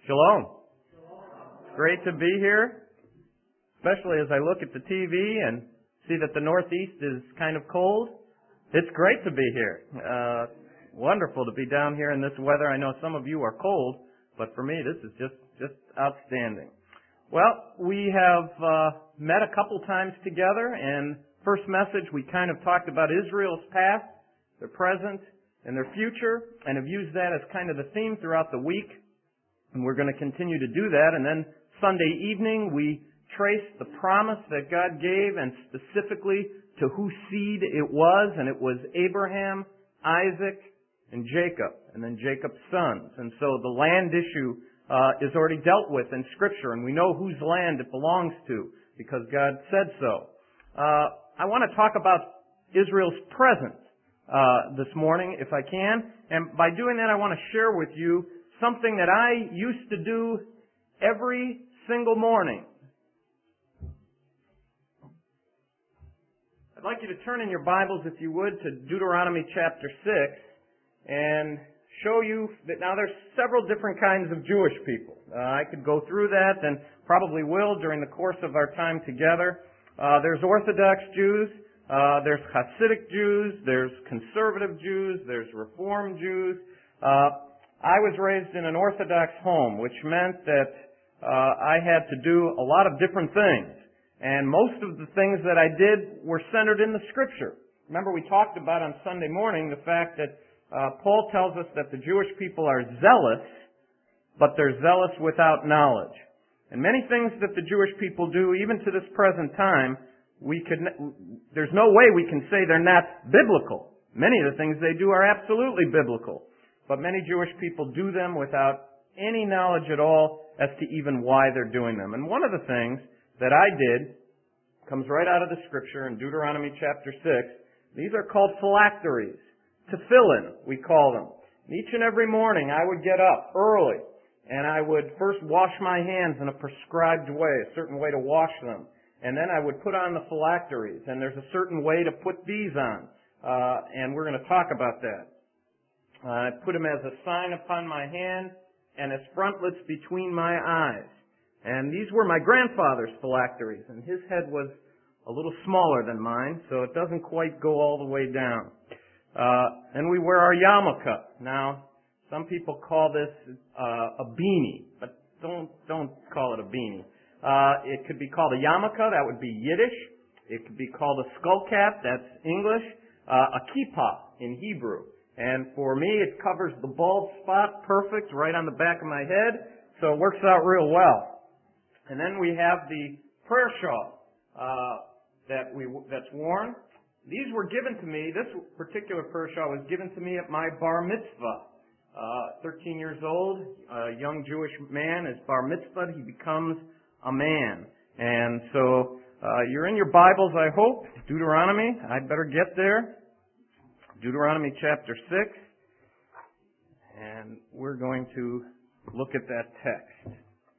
Shalom. It's great to be here, especially as I look at the TV and see that the Northeast is kind of cold. It's great to be here. Wonderful to be down here in this weather. I know some of you are cold, but for me this is just outstanding. Well, we have met a couple times together, and first message we kind of talked about Israel's past, their present, and their future, and have used that as kind of the theme throughout the week. And we're going to continue to do that. And then Sunday evening, we traced the promise that God gave, and specifically to whose seed it was. And it was Abraham, Isaac, and Jacob, and then Jacob's sons. And so the land issue is already dealt with in Scripture, and we know whose land it belongs to because God said so. I want to talk about Israel's present this morning, if I can. And by doing that, I want to share with you something that I used to do every single morning. I'd like you to turn in your Bibles, if you would, to Deuteronomy chapter 6 and show you that now there's several different kinds of Jewish people. I could go through that and probably will during the course of our time together. There's Orthodox Jews, there's Hasidic Jews, there's conservative Jews, there's Reform Jews. I was raised in an Orthodox home, which meant that I had to do a lot of different things. And most of the things that I did were centered in the Scripture. Remember, we talked about on Sunday morning the fact that Paul tells us that the Jewish people are zealous, but they're zealous without knowledge. And many things that the Jewish people do, even to this present time, there's no way we can say they're not biblical. Many of the things they do are absolutely biblical. But many Jewish people do them without any knowledge at all as to even why they're doing them. And one of the things that I did comes right out of the Scripture in Deuteronomy chapter 6. These are called phylacteries. Tefillin, we call them. And each and every morning I would get up early and I would first wash my hands in a prescribed way, a certain way to wash them. And then I would put on the phylacteries. And there's a certain way to put these on. And we're going to talk about that. I put them as a sign upon my hand and as frontlets between my eyes. And these were my grandfather's phylacteries, and his head was a little smaller than mine, so it doesn't quite go all the way down. And we wear our yarmulke. Now, some people call this a beanie, but don't call it a beanie. It could be called a yarmulke, that would be Yiddish. It could be called a skull cap, that's English. A kippah in Hebrew. And for me, it covers the bald spot perfect right on the back of my head, so it works out real well. And then we have the prayer shawl that's worn. These were given to me, this particular prayer shawl was given to me at my bar mitzvah. 13 years old, a young Jewish man is bar mitzvah, he becomes a man. And so you're in your Bibles, I hope, Deuteronomy. I'd better get there. Deuteronomy chapter 6, and we're going to look at that text.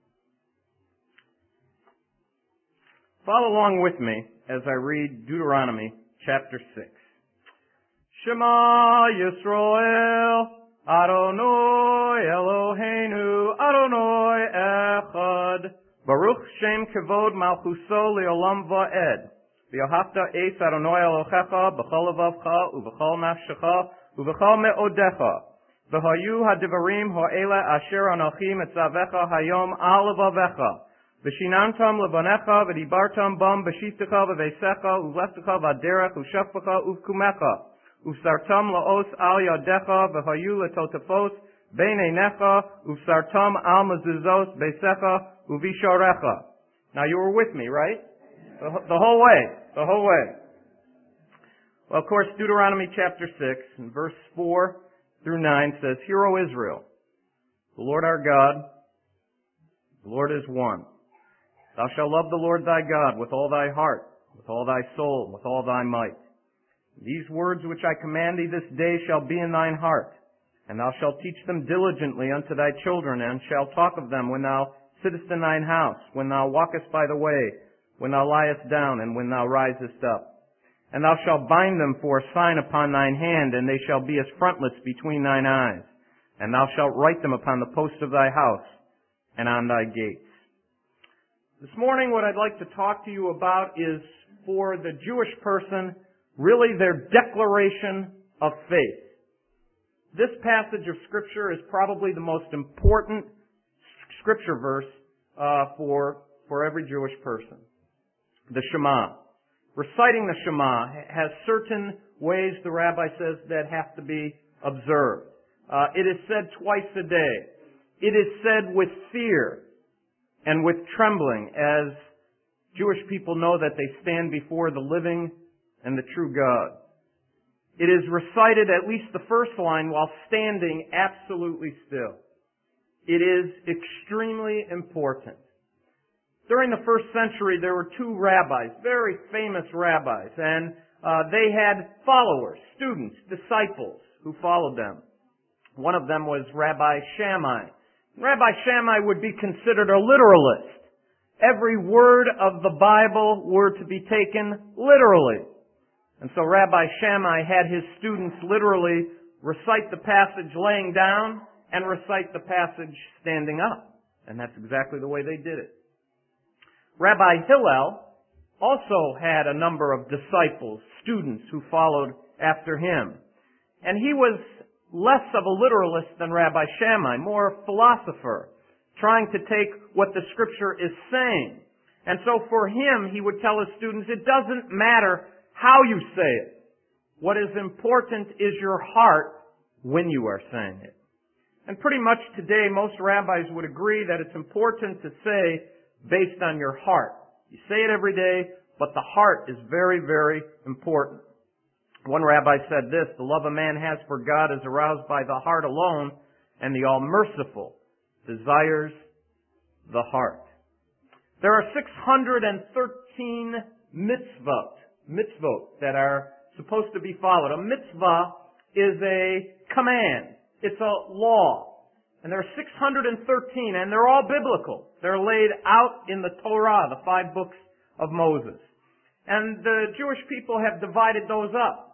Follow along with me as I read Deuteronomy chapter 6. Shema Yisrael, Adonai Eloheinu, Adonai Echad, Baruch Shem Kavod Malchuso Leolam Va'ed. V'yohavta es Adonai Elohecha b'chol levavcha u'b'chol nafshecha u'b'chol me'odecha. V'hayu hadivarim ha'ele asher anochi mitzavecha hayom al levavecha. V'shinantam levanecha v'dibartam bam b'shitecha v'veisecha u'leftecha v'aderech u'shafecha u'vkumecha. U'sartam la'os al yadecha v'hayu letotefos b'neinecha u'sartam al mezuzos b'secha u'visharecha. Now you were with me, right? The whole way. Well, of course, Deuteronomy chapter 6 and verse 4 through 9 says, Hear, O Israel, the Lord our God, the Lord is one. Thou shalt love the Lord thy God with all thy heart, with all thy soul, with all thy might. These words which I command thee this day shall be in thine heart, and thou shalt teach them diligently unto thy children, and shalt talk of them when thou sittest in thine house, when thou walkest by the way, when thou liest down, and when thou risest up. And thou shalt bind them for a sign upon thine hand, and they shall be as frontlets between thine eyes. And thou shalt write them upon the posts of thy house, and on thy gates. This morning what I'd like to talk to you about is, for the Jewish person, really their declaration of faith. This passage of Scripture is probably the most important Scripture verse for every Jewish person. The Shema. Reciting the Shema has certain ways, the rabbi says, that have to be observed. It is said twice a day. It is said with fear and with trembling, as Jewish people know that they stand before the living and the true God. It is recited, at least the first line, while standing absolutely still. It is extremely important. During the first century, there were two rabbis, very famous rabbis, and they had followers, students, disciples who followed them. One of them was Rabbi Shammai. Rabbi Shammai would be considered a literalist. Every word of the Bible were to be taken literally. And so Rabbi Shammai had his students literally recite the passage laying down and recite the passage standing up. And that's exactly the way they did it. Rabbi Hillel also had a number of disciples, students who followed after him. And he was less of a literalist than Rabbi Shammai, more a philosopher, trying to take what the Scripture is saying. And so for him, he would tell his students, it doesn't matter how you say it. What is important is your heart when you are saying it. And pretty much today, most rabbis would agree that it's important to say based on your heart. You say it every day, but the heart is very, very important. One rabbi said this, the love a man has for God is aroused by the heart alone, and the all-merciful desires the heart. There are 613 mitzvot that are supposed to be followed. A mitzvah is a command. It's a law. And there are 613, and they're all biblical. They're laid out in the Torah, the 5 books of Moses. And the Jewish people have divided those up.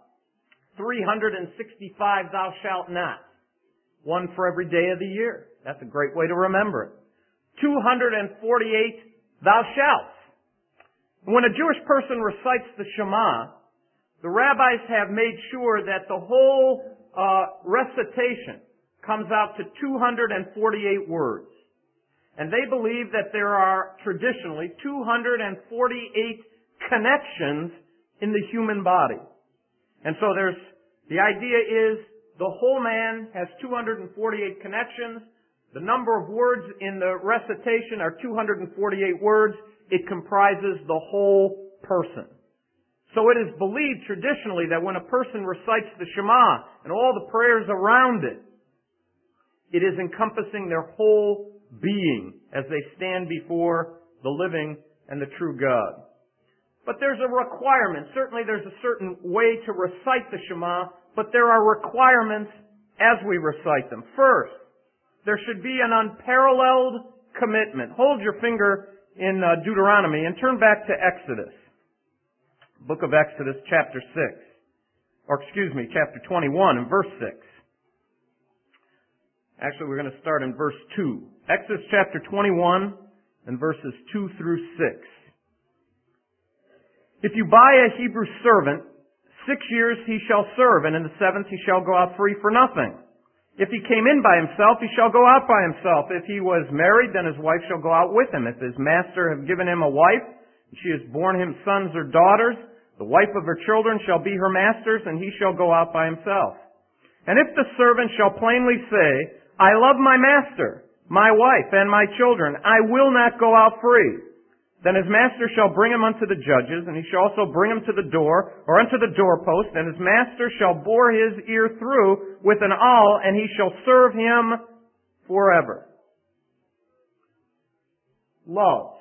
365 thou shalt not. One for every day of the year. That's a great way to remember it. 248 thou shalt. When a Jewish person recites the Shema, the rabbis have made sure that the whole recitation comes out to 248 words. And they believe that there are traditionally 248 connections in the human body. And so the idea is the whole man has 248 connections. The number of words in the recitation are 248 words. It comprises the whole person. So it is believed traditionally that when a person recites the Shema and all the prayers around it, it is encompassing their whole being as they stand before the living and the true God. But there's a requirement. Certainly there's a certain way to recite the Shema, but there are requirements as we recite them. First, there should be an unparalleled commitment. Hold your finger in Deuteronomy and turn back to Exodus. Book of Exodus, chapter 21 and verse 6. Actually, we're going to start in verse 2. Exodus chapter 21 and verses 2 through 6. If you buy a Hebrew servant, 6 years he shall serve, and in the 7th he shall go out free for nothing. If he came in by himself, he shall go out by himself. If he was married, then his wife shall go out with him. If his master have given him a wife, and she has borne him sons or daughters, the wife of her children shall be her master's, and he shall go out by himself. And if the servant shall plainly say, I love my master, my wife, and my children, I will not go out free, then his master shall bring him unto the judges, and he shall also bring him to the door, or unto the doorpost, and his master shall bore his ear through with an awl, and he shall serve him forever. Love.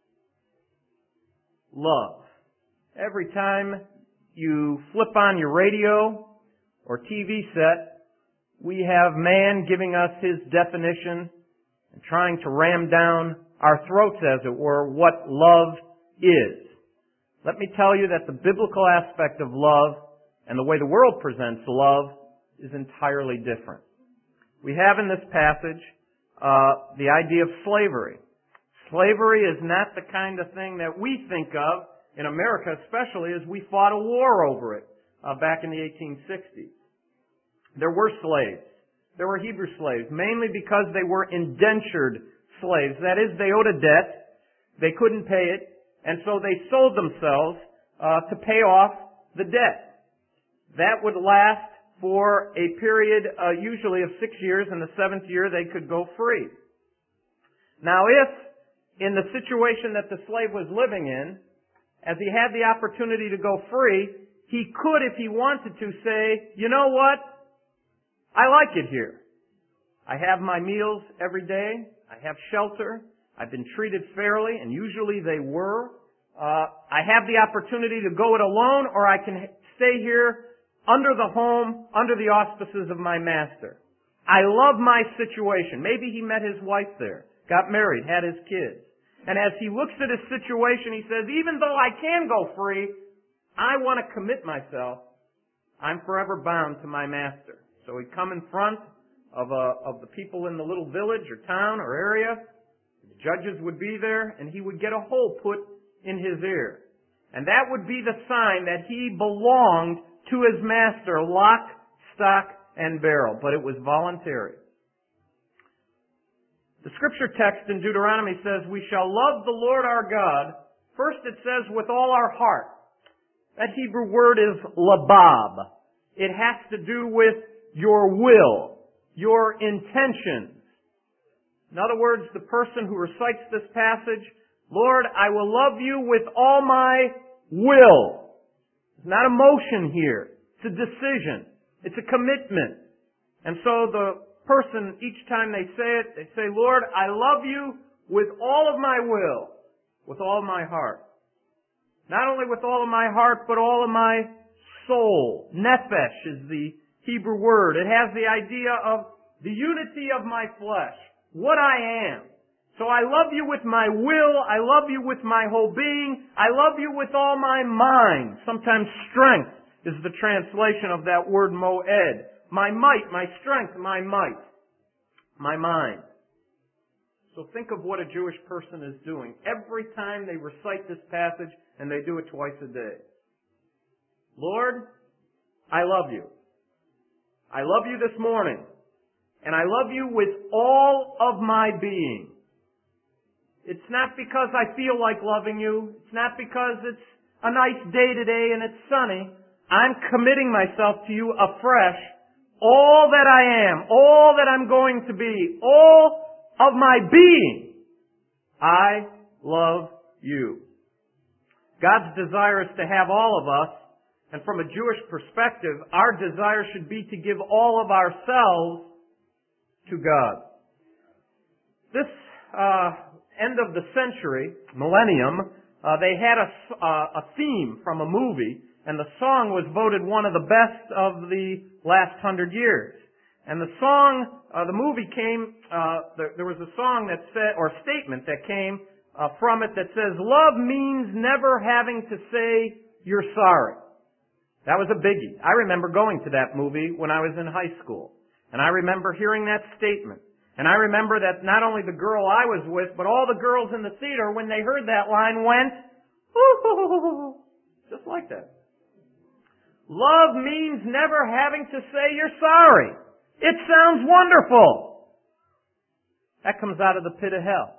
Love. Every time you flip on your radio or TV set, we have man giving us his definition and trying to ram down our throats, as it were, what love is. Let me tell you that the biblical aspect of love and the way the world presents love is entirely different. We have in this passage the idea of slavery. Slavery is not the kind of thing that we think of in America, especially as we fought a war over it back in the 1860s. There were slaves. There were Hebrew slaves, mainly because they were indentured slaves. That is, they owed a debt, they couldn't pay it, and so they sold themselves to pay off the debt. That would last for a period usually of 6 years. In the 7th year, they could go free. Now, if in the situation that the slave was living in, as he had the opportunity to go free, he could, if he wanted to, say, you know what? I like it here. I have my meals every day. I have shelter. I've been treated fairly, and usually they were. I have the opportunity to go it alone, or I can stay here under the home, under the auspices of my master. I love my situation. Maybe he met his wife there, got married, had his kids. And as he looks at his situation, he says, even though I can go free, I want to commit myself. I'm forever bound to my master. So he'd come in front of the people in the little village or town or area. The judges would be there, and he would get a hole put in his ear. And that would be the sign that he belonged to his master, lock, stock, and barrel. But it was voluntary. The scripture text in Deuteronomy says, we shall love the Lord our God. First it says, with all our heart. That Hebrew word is labab. It has to do with your will, your intentions. In other words, the person who recites this passage, Lord, I will love you with all my will. It's not emotion here. It's a decision. It's a commitment. And so the person, each time they say it, they say, Lord, I love you with all of my will, with all of my heart. Not only with all of my heart, but all of my soul. Nephesh is the Hebrew word. It has the idea of the unity of my flesh, what I am. So I love you with my will. I love you with my whole being. I love you with all my mind. Sometimes strength is the translation of that word moed. My might, my strength, my might, my mind. So think of what a Jewish person is doing every time they recite this passage, and they do it twice a day. Lord, I love you. I love you this morning. And I love you with all of my being. It's not because I feel like loving you. It's not because it's a nice day today and it's sunny. I'm committing myself to you afresh. All that I am, all that I'm going to be, all of my being. I love you. God's desire is to have all of us, and from a Jewish perspective, our desire should be to give all of ourselves to God. This end of the century, millennium, they had a theme from a movie, and the song was voted one of the best of the last 100 years. And the song, the movie came, there was a song that said, or a statement that came from it that says, love means never having to say you're sorry. That was a biggie. I remember going to that movie when I was in high school. And I remember hearing that statement. And I remember that not only the girl I was with, but all the girls in the theater, when they heard that line, went, ooh, just like that. Love means never having to say you're sorry. It sounds wonderful. That comes out of the pit of hell.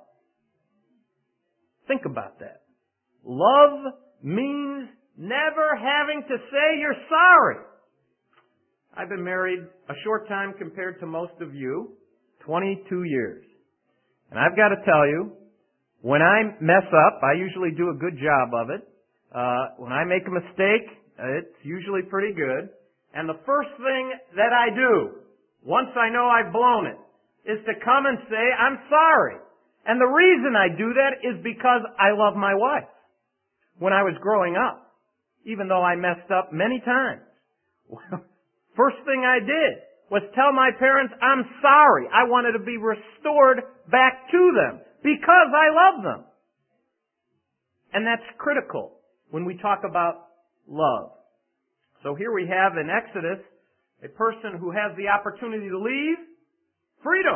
Think about that. Love means never having to say you're sorry. I've been married a short time compared to most of you, 22 years. And I've got to tell you, when I mess up, I usually do a good job of it. When I make a mistake, it's usually pretty good. And the first thing that I do, once I know I've blown it, is to come and say, I'm sorry. And the reason I do that is because I love my wife. When I was growing up, even though I messed up many times, first thing I did was tell my parents I'm sorry. I wanted to be restored back to them because I love them. And that's critical when we talk about love. So here we have in Exodus a person who has the opportunity to leave. Freedom.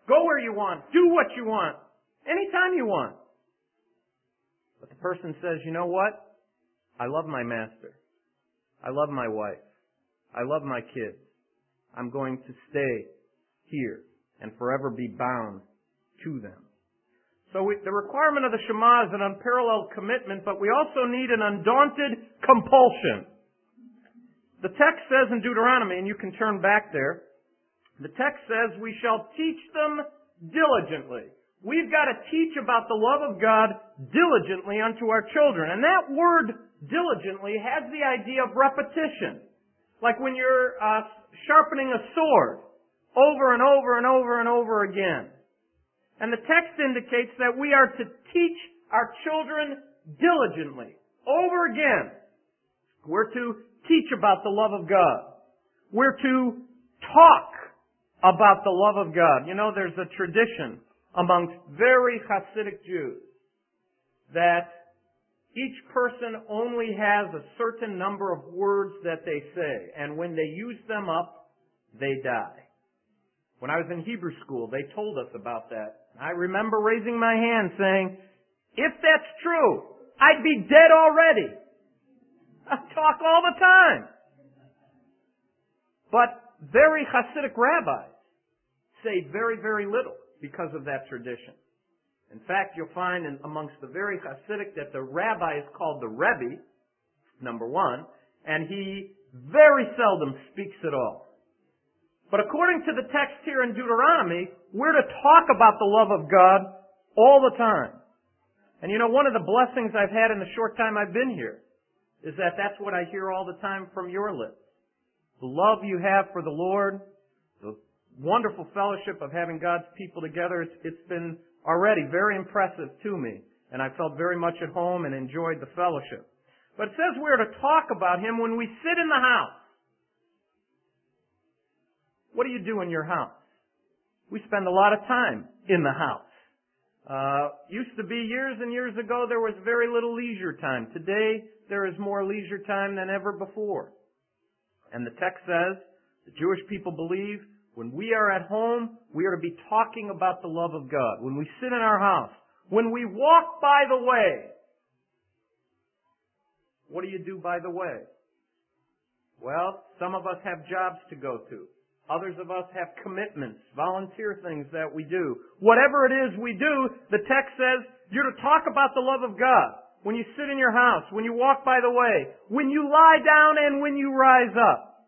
Go where you want. Do what you want. Anytime you want. But the person says, you know what? I love my master. I love my wife. I love my kids. I'm going to stay here and forever be bound to them. So the requirement of the Shema is an unparalleled commitment, but we also need an undaunted compulsion. The text says in Deuteronomy, and you can turn back there, the text says, we shall teach them diligently. We've got to teach about the love of God diligently unto our children. And that word diligently has the idea of repetition. Like when you're sharpening a sword over and over and over and over again. And the text indicates that we are to teach our children diligently, over again. We're to teach about the love of God. We're to talk about the love of God. You know, there's a tradition amongst very Hasidic Jews that each person only has a certain number of words that they say, and when they use them up, they die. When I was in Hebrew school, they told us about that. I remember raising my hand saying, if that's true, I'd be dead already. I talk all the time. But very Hasidic rabbis say very, very little because of that tradition. In fact, you'll find amongst the very Hasidic that the rabbi is called the Rebbe, number one, and he very seldom speaks at all. But according to the text here in Deuteronomy, we're to talk about the love of God all the time. And you know, one of the blessings I've had in the short time I've been here is that that's what I hear all the time from your lips. The love you have for the Lord, the wonderful fellowship of having God's people together, it's been already very impressive to me. And I felt very much at home and enjoyed the fellowship. But it says we're to talk about Him when we sit in the house. What do you do in your house? We spend a lot of time in the house. Used to be years and years ago there was very little leisure time. Today there is more leisure time than ever before. And the text says the Jewish people believe when we are at home, we are to be talking about the love of God. When we sit in our house, when we walk by the way, what do you do by the way? Well, some of us have jobs to go to. Others of us have commitments, volunteer things that we do. Whatever it is we do, the text says you're to talk about the love of God. When you sit in your house, when you walk by the way, when you lie down and when you rise up.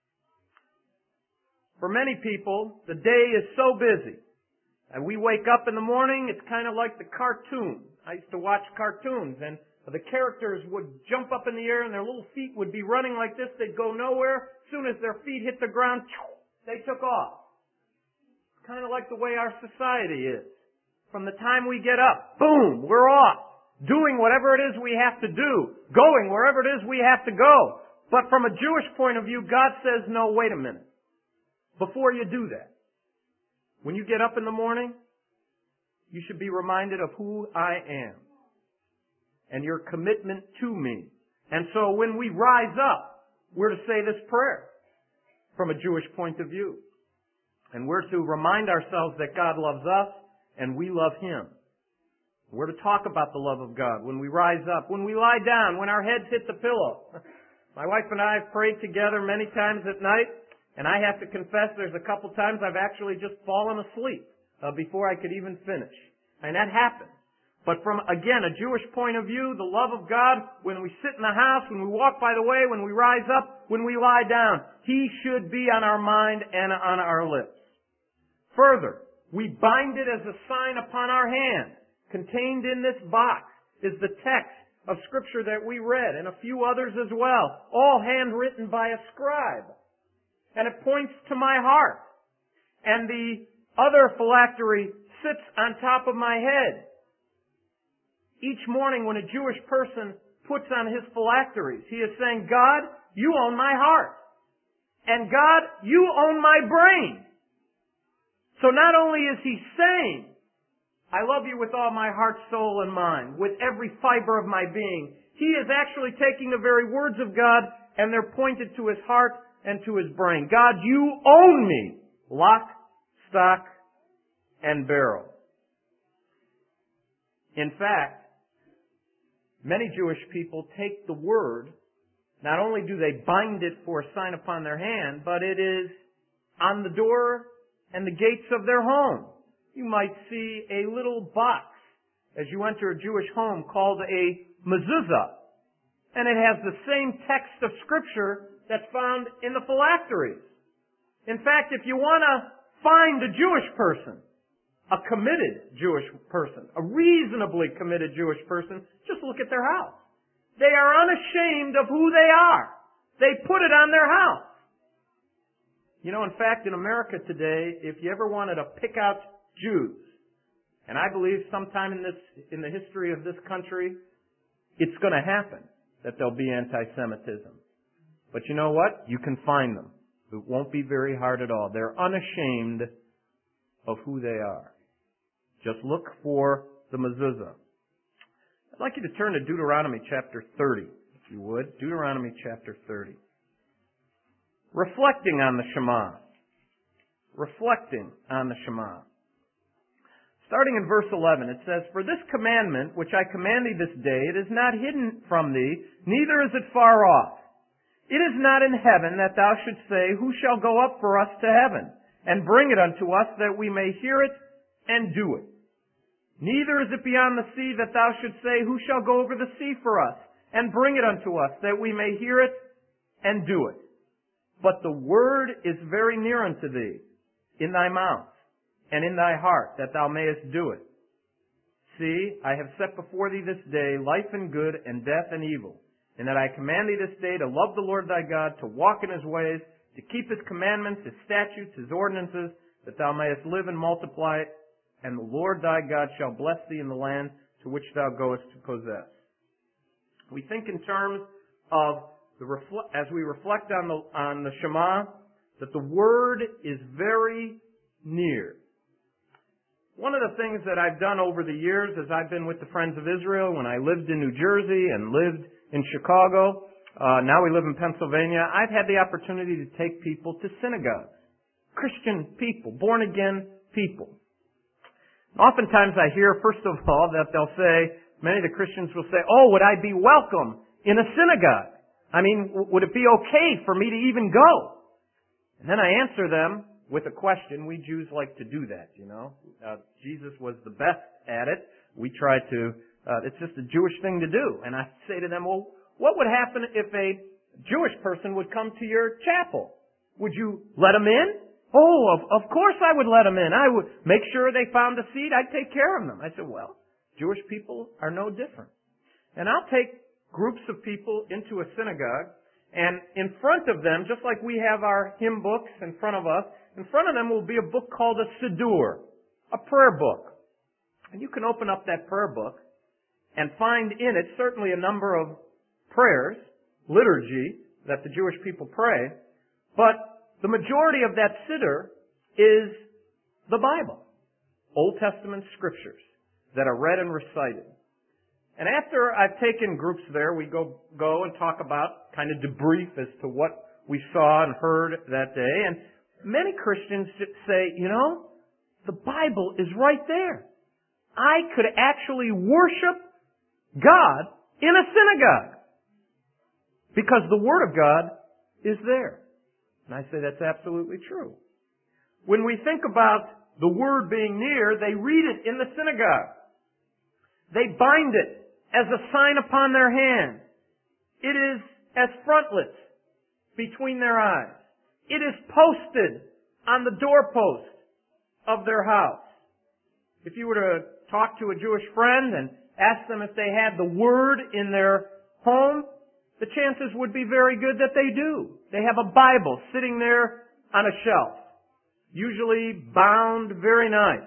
For many people, the day is so busy. And we wake up in the morning, it's kind of like the cartoon. I used to watch cartoons, and the characters would jump up in the air and their little feet would be running like this. They'd go nowhere. As soon as their feet hit the ground, they took off. It's kind of like the way our society is. From the time we get up, boom, we're off. Doing whatever it is we have to do. Going wherever it is we have to go. But from a Jewish point of view, God says, no, wait a minute. Before you do that, when you get up in the morning, you should be reminded of who I am and your commitment to me. And so when we rise up, we're to say this prayer from a Jewish point of view. And we're to remind ourselves that God loves us and we love Him. We're to talk about the love of God when we rise up, when we lie down, when our heads hit the pillow. My wife and I have prayed together many times at night, and I have to confess there's a couple times I've actually just fallen asleep before I could even finish. And that happens. But from, again, a Jewish point of view, the love of God, when we sit in the house, when we walk by the way, when we rise up, when we lie down, He should be on our mind and on our lips. Further, we bind it as a sign upon our hand. Contained in this box is the text of Scripture that we read, and a few others as well, all handwritten by a scribe. And it points to my heart. And the other phylactery sits on top of my head. Each morning when a Jewish person puts on his phylacteries, he is saying, God, you own my heart. And God, you own my brain. So not only is he saying, I love you with all my heart, soul, and mind, with every fiber of my being, he is actually taking the very words of God and they're pointed to his heart and to his brain. God, you own me. Lock, stock, and beryl. In fact, many Jewish people take the word, not only do they bind it for a sign upon their hand, but it is on the door and the gates of their home. You might see a little box as you enter a Jewish home called a mezuzah. And it has the same text of Scripture that's found in the phylacteries. In fact, if you want to find a Jewish person, a committed Jewish person, a reasonably committed Jewish person, just look at their house. They are unashamed of who they are. They put it on their house. You know, in fact, in America today, if you ever wanted to pick out Jews, and I believe sometime in the history of this country, it's going to happen that there'll be anti-Semitism. But you know what? You can find them. It won't be very hard at all. They're unashamed of who they are. Just look for the mezuzah. I'd like you to turn to Deuteronomy chapter 30, if you would. Deuteronomy chapter 30. Reflecting on the Shema. Reflecting on the Shema. Starting in verse 11, it says, "For this commandment which I command thee this day, it is not hidden from thee, neither is it far off. It is not in heaven that thou shouldst say, Who shall go up for us to heaven, and bring it unto us, that we may hear it and do it? Neither is it beyond the sea that thou shouldst say, Who shall go over the sea for us, and bring it unto us, that we may hear it and do it? But the word is very near unto thee, in thy mouth, and in thy heart, that thou mayest do it. See, I have set before thee this day life and good, and death and evil, and that I command thee this day to love the Lord thy God, to walk in his ways, to keep his commandments, his statutes, his ordinances, that thou mayest live and multiply, and the Lord thy God shall bless thee in the land to which thou goest to possess." We think in terms of as we reflect on the Shema, that the word is very near. One of the things that I've done over the years as I've been with the Friends of Israel, when I lived in New Jersey and lived in Chicago, now we live in Pennsylvania, I've had the opportunity to take people to synagogues. Christian people, born again people. Oftentimes I hear, first of all, that they'll say, many of the Christians will say, "Oh, would I be welcome in a synagogue? I mean, would it be okay for me to even go?" And then I answer them with a question. We Jews like to do that, you know. Jesus was the best at it. We try to, it's just a Jewish thing to do. And I say to them, well, what would happen if a Jewish person would come to your chapel? Would you let them in? "Oh, of course I would let them in. I would make sure they found a seat. I'd take care of them." I said, well, Jewish people are no different. And I'll take groups of people into a synagogue, and in front of them, just like we have our hymn books in front of us, in front of them will be a book called a Siddur, a prayer book. And you can open up that prayer book and find in it certainly a number of prayers, liturgy, that the Jewish people pray, but the majority of that Siddur is the Bible, Old Testament scriptures that are read and recited. And after I've taken groups there, we go and talk about, kind of debrief as to what we saw and heard that day. And many Christians say, you know, the Bible is right there. I could actually worship God in a synagogue because the Word of God is there. And I say that's absolutely true. When we think about the Word being near, they read it in the synagogue. They bind it as a sign upon their hand. It is as frontlets between their eyes. It is posted on the doorpost of their house. If you were to talk to a Jewish friend and ask them if they had the Word in their home, the chances would be very good that they do. They have a Bible sitting there on a shelf, usually bound very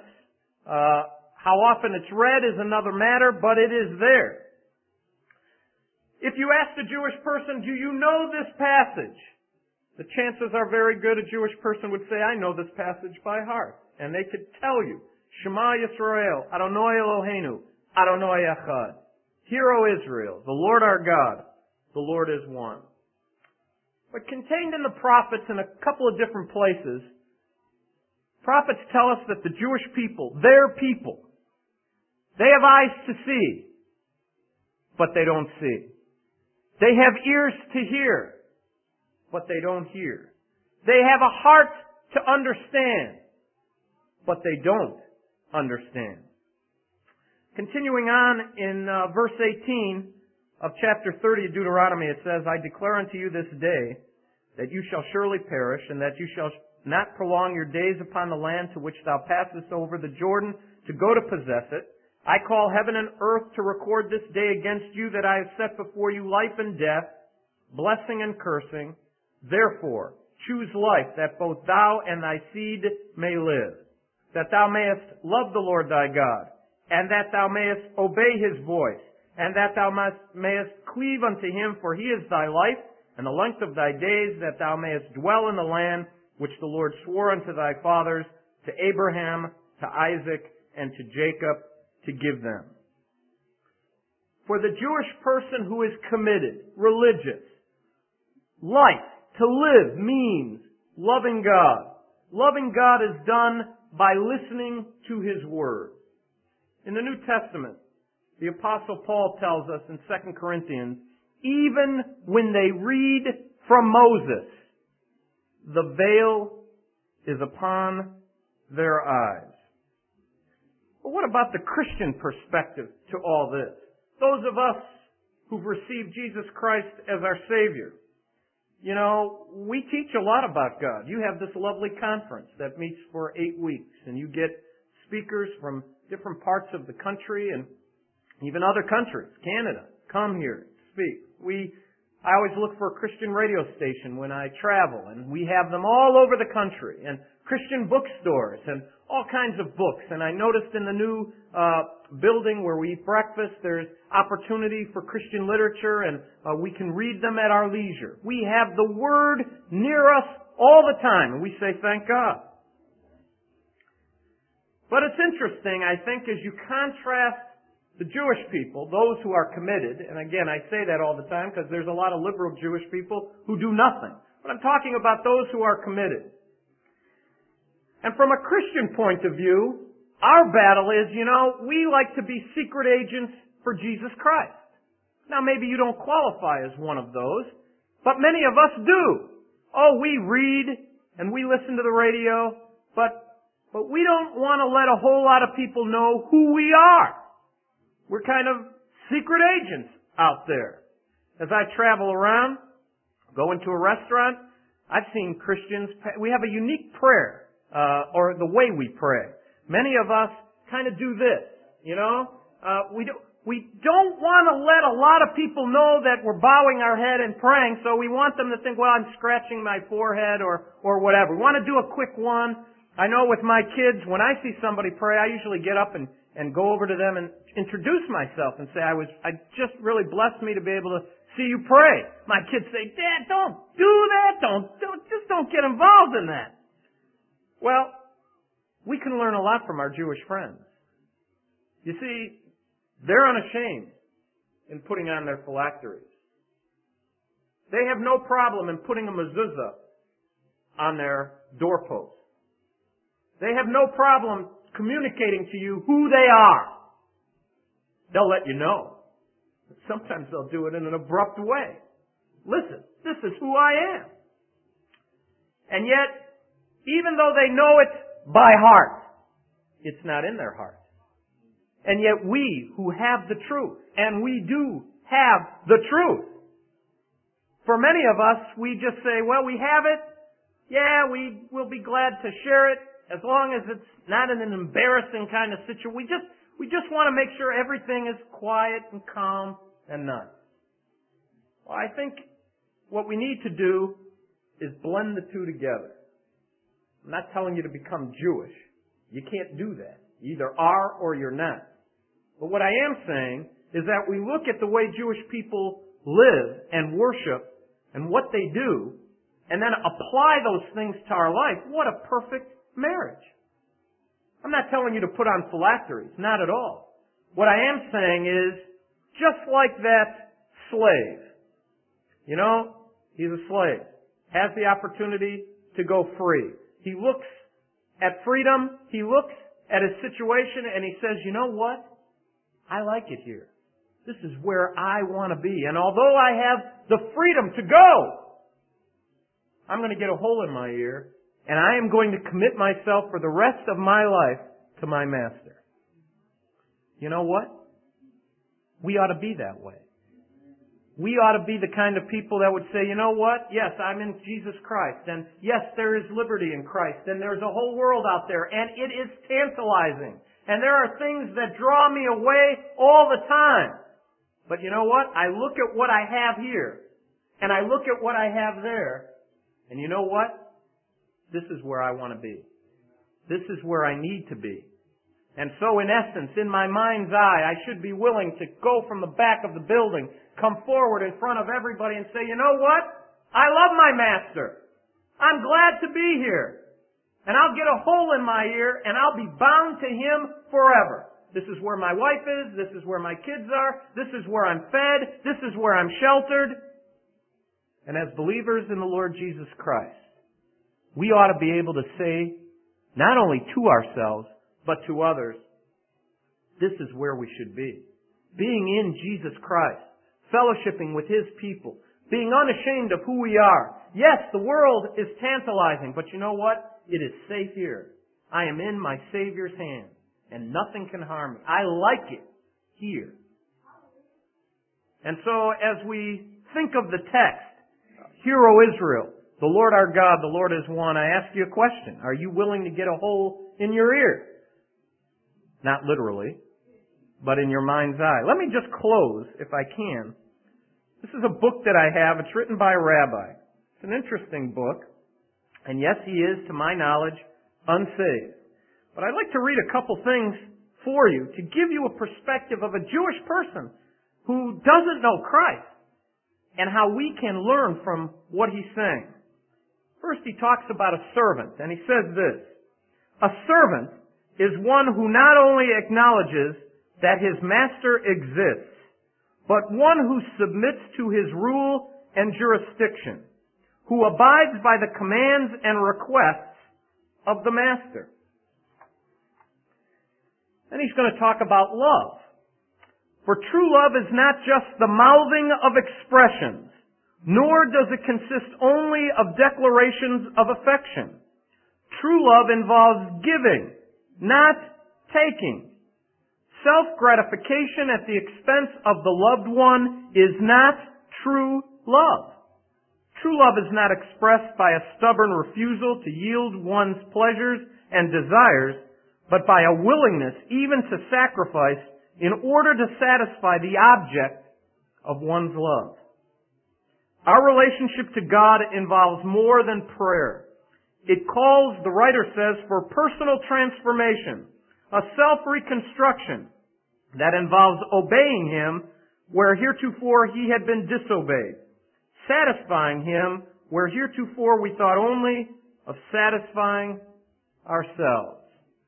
nice. How often it's read is another matter, but it is there. If you ask a Jewish person, do you know this passage? The chances are very good a Jewish person would say, I know this passage by heart. And they could tell you, Shema Yisrael, Adonai Eloheinu, Adonai Echad. Hear, O Israel, the Lord our God, the Lord is one. But contained in the prophets in a couple of different places, Prophets tell us that the Jewish people, their people, they have eyes to see, but they don't see. They have ears to hear, but they don't hear. They have a heart to understand, but they don't understand. Continuing on in verse 18 of chapter 30 of Deuteronomy, it says, I declare unto you this day that you shall surely perish, and that you shall not prolong your days upon the land to which thou passest over the Jordan to go to possess it. I call heaven and earth to record this day against you that I have set before you life and death, blessing and cursing. Therefore, choose life, that both thou and thy seed may live, that thou mayest love the Lord thy God, and that thou mayest obey his voice, and that thou mayest cleave unto him, for he is thy life, and the length of thy days, that thou mayest dwell in the land which the Lord swore unto thy fathers, to Abraham, to Isaac, and to Jacob, to give them. For the Jewish person who is committed, religious, life, to live means loving God. Loving God is done by listening to his word. In the New Testament, the Apostle Paul tells us in 2 Corinthians, even when they read from Moses, the veil is upon their eyes. But what about the Christian perspective to all this? Those of us who've received Jesus Christ as our Savior. You know, we teach a lot about God. You have this lovely conference that meets for 8 weeks, and you get speakers from different parts of the country and even other countries, Canada, come here, speak. I always look for a Christian radio station when I travel, and we have them all over the country, and Christian bookstores, and all kinds of books. And I noticed in the new building where we eat breakfast, there's opportunity for Christian literature, and we can read them at our leisure. We have the Word near us all the time, and we say, thank God. But it's interesting, I think, as you contrast the Jewish people, those who are committed, and again, I say that all the time because there's a lot of liberal Jewish people who do nothing. But I'm talking about those who are committed. And from a Christian point of view, our battle is, we like to be secret agents for Jesus Christ. Now, maybe you don't qualify as one of those, but many of us do. Oh, we read and we listen to the radio, but we don't want to let a whole lot of people know who we are. We're kind of secret agents out there. As I travel around, go into a restaurant, I've seen Christians, we have a unique prayer, or the way we pray. Many of us kind of do this, we don't want to let a lot of people know that we're bowing our head and praying, so we want them to think, well, I'm scratching my forehead or whatever. We want to do a quick one. I know with my kids, when I see somebody pray, I usually get up and go over to them and introduce myself and say, I just really blessed me to be able to see you pray. My kids say, Dad, don't do that. Just don't get involved in that. Well, we can learn a lot from our Jewish friends. You see, they're unashamed in putting on their phylacteries. They have no problem in putting a mezuzah on their doorpost. They have no problem communicating to you who they are. They'll let you know. But sometimes they'll do it in an abrupt way. Listen, this is who I am. And yet, even though they know it by heart, it's not in their heart. And yet we who have the truth, and we do have the truth, for many of us, we just say, well, we have it. Yeah, we will be glad to share it, as long as it's not in an embarrassing kind of situation. We just want to make sure everything is quiet and calm and nice. Well, I think what we need to do is blend the two together. I'm not telling you to become Jewish. You can't do that. You either are or you're not. But what I am saying is that we look at the way Jewish people live and worship and what they do, and then apply those things to our life. What a perfect marriage. I'm not telling you to put on phylacteries, not at all. What I am saying is, just like that slave, he's a slave, has the opportunity to go free. He looks at freedom, he looks at his situation and he says, you know what? I like it here. This is where I want to be. And although I have the freedom to go, I'm going to get a hole in my ear and I am going to commit myself for the rest of my life to my master. You know what? We ought to be that way. We ought to be the kind of people that would say, you know what? Yes, I'm in Jesus Christ. And yes, there is liberty in Christ. And there's a whole world out there. And it is tantalizing. And there are things that draw me away all the time. But you know what? I look at what I have here. And I look at what I have there. And you know what? This is where I want to be. This is where I need to be. And so in essence, in my mind's eye, I should be willing to go from the back of the building, come forward in front of everybody and say, you know what? I love my master. I'm glad to be here. And I'll get a hole in my ear and I'll be bound to him forever. This is where my wife is. This is where my kids are. This is where I'm fed. This is where I'm sheltered. And as believers in the Lord Jesus Christ, we ought to be able to say, not only to ourselves, but to others, this is where we should be. Being in Jesus Christ, fellowshipping with His people, being unashamed of who we are. Yes, the world is tantalizing, but you know what? It is safe here. I am in my Savior's hand, and nothing can harm me. I like it here. And so as we think of the text, Hear, O Israel, the Lord our God, the Lord is one, I ask you a question. Are you willing to get a hole in your ear? Not literally, but in your mind's eye. Let me just close, if I can. This is a book that I have. It's written by a rabbi. It's an interesting book. And yes, he is, to my knowledge, unsaved. But I'd like to read a couple things for you to give you a perspective of a Jewish person who doesn't know Christ and how we can learn from what he's saying. First, he talks about a servant, and he says this: a servant is one who not only acknowledges that his master exists, but one who submits to his rule and jurisdiction, who abides by the commands and requests of the master. Then he's going to talk about love. For true love is not just the mouthing of expressions, nor does it consist only of declarations of affection. True love involves giving, not taking. Self-gratification at the expense of the loved one is not true love. True love is not expressed by a stubborn refusal to yield one's pleasures and desires, but by a willingness even to sacrifice in order to satisfy the object of one's love. Our relationship to God involves more than prayer. It calls, the writer says, for personal transformation, a self-reconstruction that involves obeying Him where heretofore He had been disobeyed, satisfying Him where heretofore we thought only of satisfying ourselves.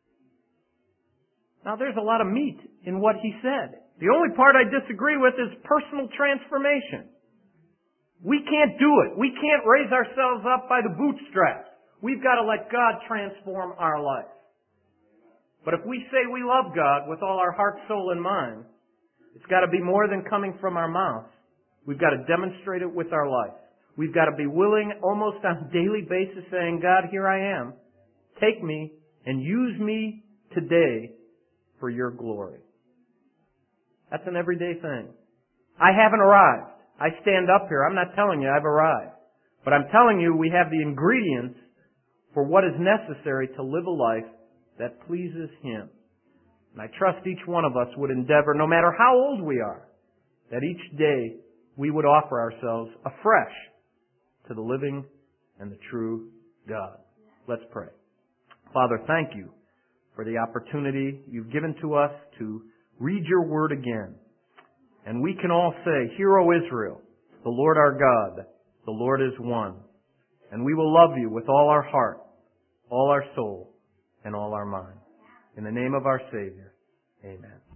Now there's a lot of meat in what he said. The only part I disagree with is personal transformation. We can't do it. We can't raise ourselves up by the bootstraps. We've got to let God transform our life. But if we say we love God with all our heart, soul, and mind, it's got to be more than coming from our mouth. We've got to demonstrate it with our life. We've got to be willing, almost on a daily basis, saying, God, here I am. Take me and use me today for your glory. That's an everyday thing. I haven't arrived. I stand up here. I'm not telling you I've arrived. But I'm telling you we have the ingredients for what is necessary to live a life that pleases Him. And I trust each one of us would endeavor, no matter how old we are, that each day we would offer ourselves afresh to the living and the true God. Let's pray. Father, thank you for the opportunity you've given to us to read your word again. And we can all say, Hear, O Israel, the Lord our God, the Lord is one. And we will love you with all our heart, all our soul, and all our mind. In the name of our Savior, amen.